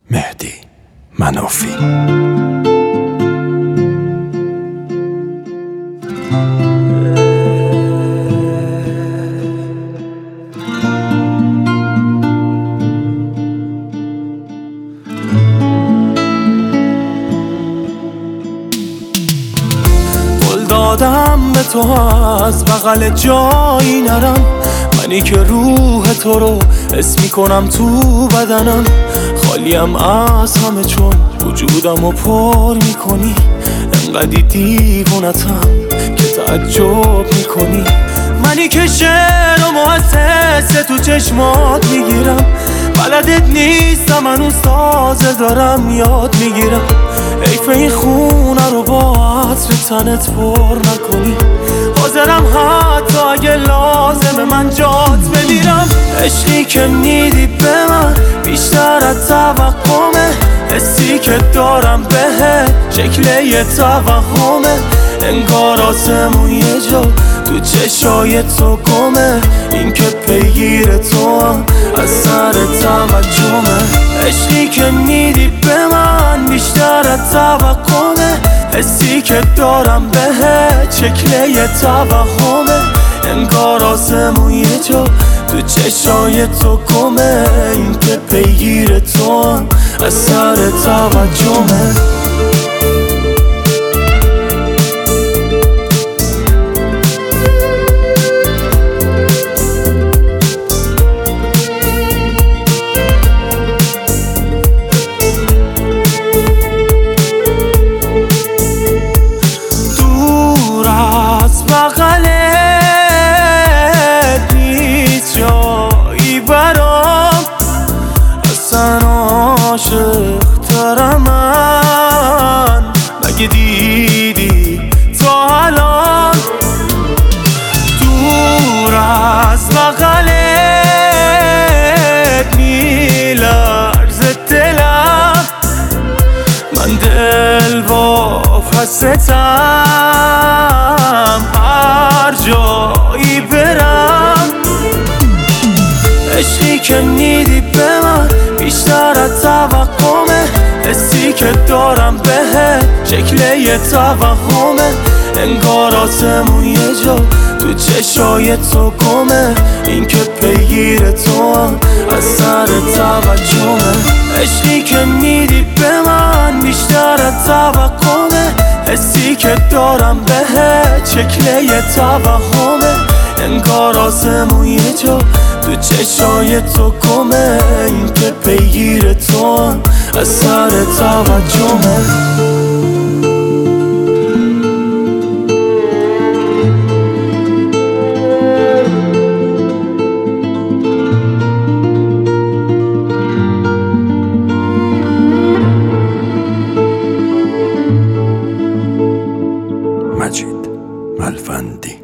مهدی منافی. قول دادم به تو از بغل جایی نرم، منی که روح تو رو حس میکنم تو بدنم. خالیم از همه چون وجودم رو پر میکنی، انقدی دیوونتم که تعجب میکنی. منی که شعر و مؤسسه تو چشمات میگیرم، بلدت نیستم اون سازه دارم یاد میگیرم. حیف این خونه رو با عطر تنت پر نکنی، حاضرم حتی اگه لازمه من جات بمیرم. عشقی که میدی به من بیشتر از توقعمه، حسی که دارم بهت شکل یه توهمه. انگار آسمون یه جا تو چشای تو گمه، این که پیگیر تو هم از سر توجهمه. عشقی که میدی به من بیشتر از توقعمه، حسی که دارم بهت شکل یه توهمه. انگار آسمون یه جا تو چشای تو گمه، این که پیگیر تو هم از سر توجهمه. عاشق‌ترم من مگه دیدی تا الان؟ دور از بغلت میلرزه دلم، من دل با حسرتم هر جایی برم. عشقی که میدی به من بیشتر از توقعمه، حسی که دارم بهت شکل یه توهمه. انگار آسمون یه جا تو چشای تو گمه، این که پیگیر تو هم از سر توجهمه. عشقی که میدی به من بیشتر از توقعمه، حسی که دارم بهت شکل یه توهمه. انگار آسمون یه جا تو چشای تو گمه، این که پیگیر تو هم از سر توجهمه. مجید ملوندی.